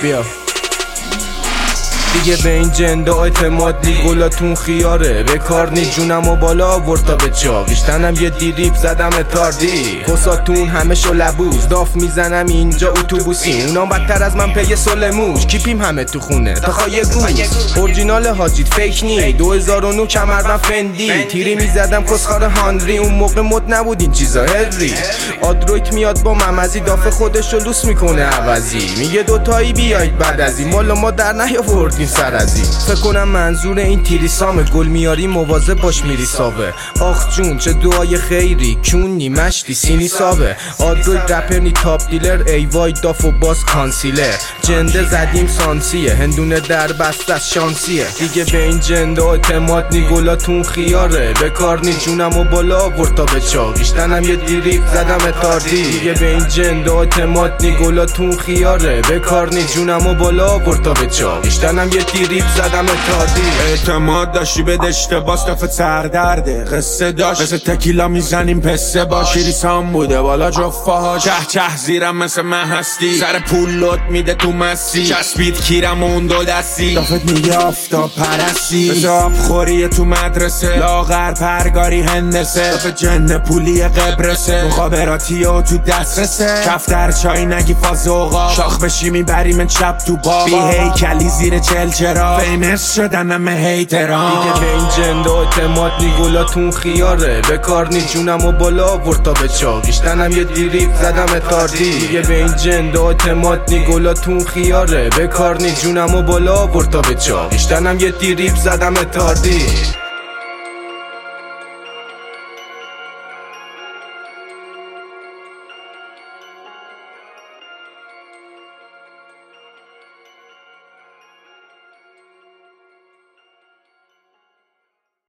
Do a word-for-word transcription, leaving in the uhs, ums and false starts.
بیا دیگه به این جنده اعتماد نی، گلاتون خیاره به کار نی، جونم و بالا آورد تا به چاقیش، تنم یه دیریب زدم اتاردی، کساتون همه شو لبوز، داف میزنم اینجا اتوبوسی، اونام بدتر از من پی سلموش، کیپیم همه تو خونه تا خواهی گوز، اورجینال حاجید فیک نی، دو هزار و نه کمربند فندی، تیری میزدم کسخار هانری، اون موقع مد نبود این چیزا هری، آدرویت میاد با ممزی، داف خودشو لوس میکنه عوضی، میگه دوتایی بیایید بعد از این، مالا ما در نیاوردیم سر از این، فکر کنم منظور این تیری سامه، گل میاری مواظب باش میری ساوه، آخ جون چه دعای خیری، کونی مشتی سینی ساوه، آدروید رپر نی تاپ دیلر، ای وای داف و باز کانسیلر، جنده زدیم سانسیه، هندونه در بست از شانسیه، دیگه به این جنده اعتماد نی، گلاتون خیاره به کار نی، جونم و بالا آورد تا به چاقیش، تنم یه دیریب زدم اتاردی، دیگه به این جنده اعتماد نی، گلاتون خیاره به کار نی، جونم و بالا آورد تا به چاقیش، تنم یه دیریب زدم اتاردی. اعتماد داشتی به اشتباس دفعه سردرده، قصه داشت مثل تکیلا میزنیم پسه باش، ریسام بوده بالا جفاها، چه چه زیرم مثل من هستی، سر پول لط میده تو مسی، چسبید کیرم اون دو دستی، دافت میگه آفتاب پرستی، بزاب خوریه تو مدرسه، لاغر پرگاری هندسه، دافت جن پولی قبرسه، مخابراتی و تو دسترسه، کفتر چای نگی فاز اوقا، شاخ بشی میبریم چپ تو بابا، بی هیکلی زیر چل چرا، فیمس شدن همه هیتران، دیگه به این جنده اعتماد نی، گلاتون خیاره به کار نی، جونم و بالا آورد تا به چاقیش، تنم یه دیریب زدم اتاردی، دیگه به این جنده اعتماد نی، گلاتون خیاره به کار نی، جونم و بالا آورد تا به چاقیش، تنم یه دیریب زدم اتاردی.